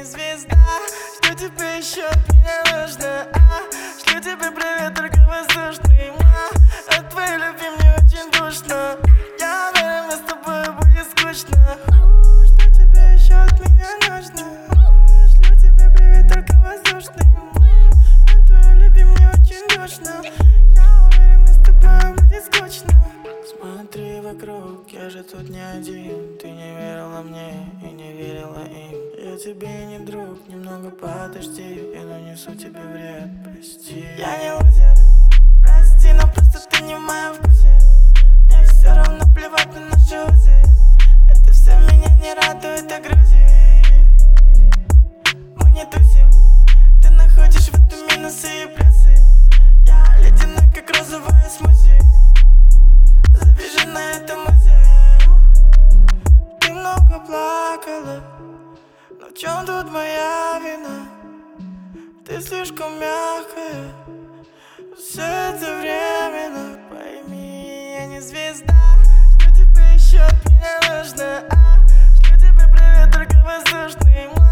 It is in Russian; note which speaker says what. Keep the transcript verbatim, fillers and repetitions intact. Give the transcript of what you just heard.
Speaker 1: звезда. Что тебе еще от меня нужно? А? Шлю тебе привет, только воздушный, ма. От твоей любви мне очень душно. Я уверен, с тобой будет скучно. Что тебе еще от меня нужно? Шлю тебе привет, только воздушный, ма. От твоей любви мне очень душно. Я уверен, с тобой будет скучно. Смотри вокруг, я же тут не один. Ты не верила мне и не верила им. Я тебе не друг, немного подожди. Я нанесу тебе вред, прости. Я не лузер, прости, но просто ты не в моем вкусе. Мне все равно плевать на наши узы. Это все меня не радует, а грузит. Мы не тусим, ты находишь в этом минусы и плюсы. Я ледяной, как розовая смузи. Завяжи на этом музе. Ты много плакала, но в чем тут моя вина? Ты слишком мягкая, все это временно. Пойми, я не звезда. Что тебе еще от меня нужно? А? Шлю тебе привет, только воздушный.